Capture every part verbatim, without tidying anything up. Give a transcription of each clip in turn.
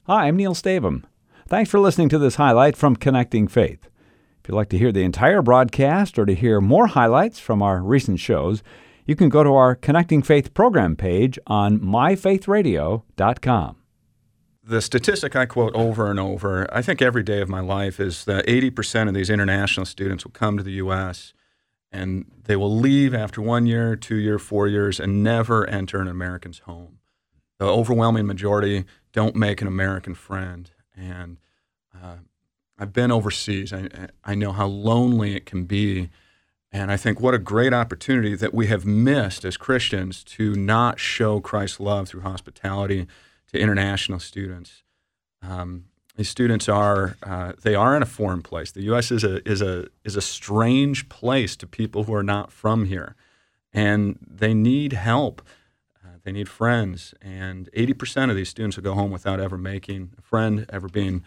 Hi, I'm Neil Stavum. Thanks for listening to this highlight from Connecting Faith. If you'd like to hear the entire broadcast or to hear more highlights from our recent shows, you can go to our Connecting Faith program page on my faith radio dot com. The statistic I quote over and over, I think every day of my life, is that eighty percent of these international students will come to the U S and they will leave after one year, two years, four years, and never enter an American's home. The overwhelming majority don't make an American friend. And uh, I've been overseas. I, I know how lonely it can be. And I think what a great opportunity that we have missed as Christians to not show Christ's love through hospitality to international students. Um, these students are uh, they are in a foreign place. The U S is a is a is a strange place to people who are not from here, and they need help. Uh, they need friends, and eighty percent of these students will go home without ever making a friend, ever being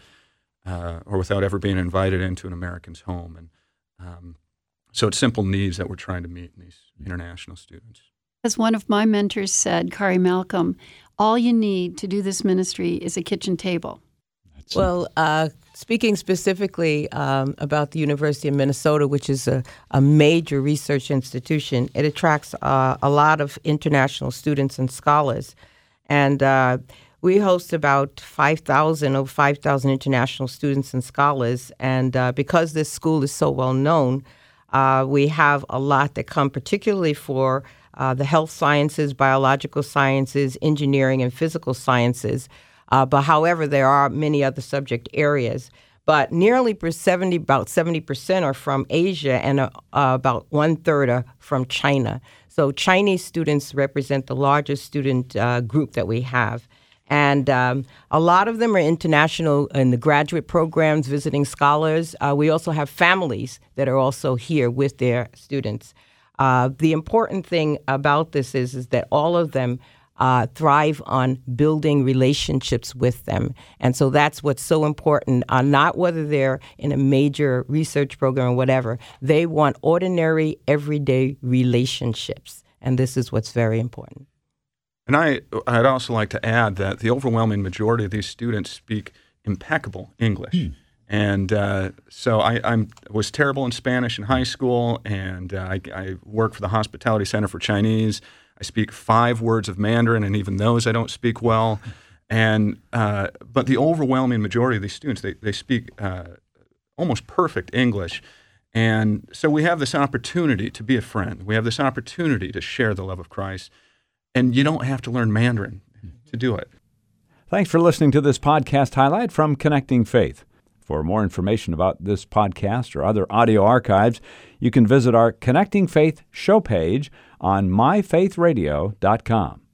uh, or without ever being invited into an American's home. And um, so it's simple needs that we're trying to meet in these international students. As one of my mentors said, Kari Malcolm, all you need to do this ministry is a kitchen table. That's well, uh, speaking specifically um, about the University of Minnesota, which is a, a major research institution, it attracts uh, a lot of international students and scholars. And uh, we host about five thousand, over five thousand international students and scholars. And uh, because this school is so well known, uh, we have a lot that come particularly for Uh, the health sciences, biological sciences, engineering, and physical sciences. Uh, but however, there are many other subject areas. But nearly seventy, about seventy percent are from Asia, and uh, uh, about one third are from China. So Chinese students represent the largest student uh, group that we have. And um, a lot of them are international in the graduate programs, visiting scholars. Uh, we also have families that are also here with their students. Uh, the important thing about this is, is that all of them uh, thrive on building relationships with them. And so that's what's so important, uh, not whether they're in a major research program or whatever. They want ordinary, everyday relationships. And this is what's very important. And I, I'd also like to add that the overwhelming majority of these students speak impeccable English. Hmm. And uh, so I I'm, was terrible in Spanish in high school, and uh, I, I work for the Hospitality Center for Chinese. I speak five words of Mandarin, and even those I don't speak well. And uh, but the overwhelming majority of these students, they, they speak uh, almost perfect English. And so we have this opportunity to be a friend. We have this opportunity to share the love of Christ. And you don't have to learn Mandarin to do it. Thanks for listening to this podcast highlight from Connecting Faith. For more information about this podcast or other audio archives, you can visit our Connecting Faith show page on my faith radio dot com.